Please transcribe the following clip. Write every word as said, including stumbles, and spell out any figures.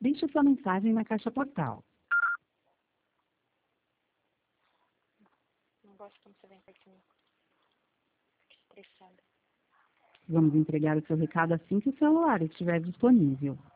Deixe sua mensagem na caixa postal. Não gosto quando você vem perto de mim. Fico estressada. Vamos entregar o seu recado assim que o celular estiver disponível.